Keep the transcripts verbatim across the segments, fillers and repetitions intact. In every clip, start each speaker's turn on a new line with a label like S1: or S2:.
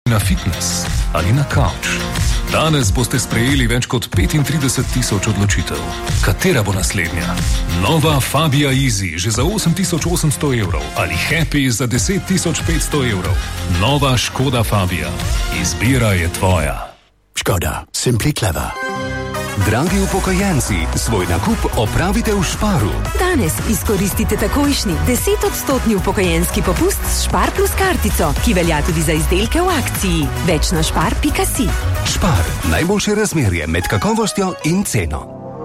S1: Na fitness ali na kavč. Danes boste sprejeli več kot petintrideset tisoč odločitev. Katera bo naslednja? Nova Fabia Easy že za osem tisoč osemsto evrov ali Happy za deset tisoč petsto evrov. Nova Škoda Fabia. Izbira je tvoja.
S2: Škoda. Simply clever.
S3: Dragi upokojenci, svoj nakup opravite v Sparu.
S4: Danes izkoristite takojšnji desetodstotni upokojenski popust s Spar plus kartico, ki velja tudi za izdelke v akciji. Več na špar pika si.
S3: Spar. Najboljše razmerje med kakovostjo in ceno.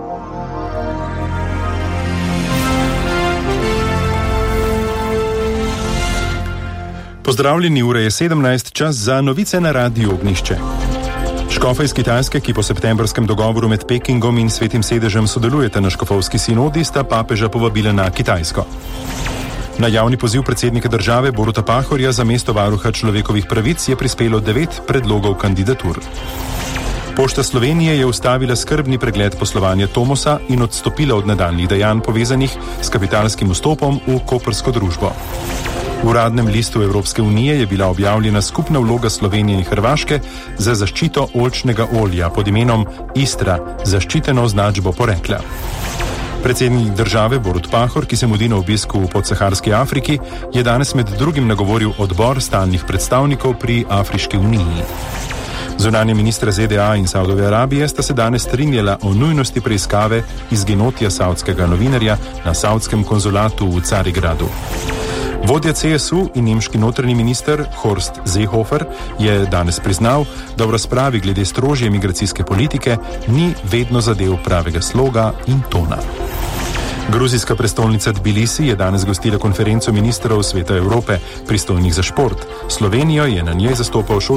S5: Pozdravljeni, ura je sedemnajst, čas za novice na Radiu Ognjišče. Škofa iz Kitajske, ki po septembrskem dogovoru med Pekingom in Svetim sedežem sodelujeta na škofovski sinodi, sta papeža povabila na Kitajsko. Na javni poziv predsednika države Boruta Pahorja za mesto varuha človekovih pravic je prispelo devet predlogov kandidatur. Pošta Slovenije je ustavila skrbni pregled poslovanja Tomosa in odstopila od nadaljnjih dejanj povezanih s kapitalskim vstopom v koprsko družbo. V uradnem listu Evropske unije je bila objavljena skupna vloga Slovenije in Hrvaške za zaščito oljčnega olja pod imenom Istra, zaščiteno označbo porekla. Predsednik države Borut Pahor, ki se mudi na obisku v podsaharski Afriki, je danes med drugim nagovoril odbor stalnih predstavnikov pri Afriški uniji. Zunanje ministra Z D A in Saudove Arabije sta se danes strinjala o nujnosti preiskave izginotja savdskega novinarja na savdskem konzulatu v Carigradu. Vodja C S U in nemški notranji minister Horst Seehofer je danes priznal, da v razpravi glede strožje migracijske politike ni vedno zadev pravega sloga in tona. Gruzijska prestolnica Tbilisi je danes gostila konferenco ministrov Sveta Evrope, pristojnih za šport. Slovenijo je na njej zastopal šol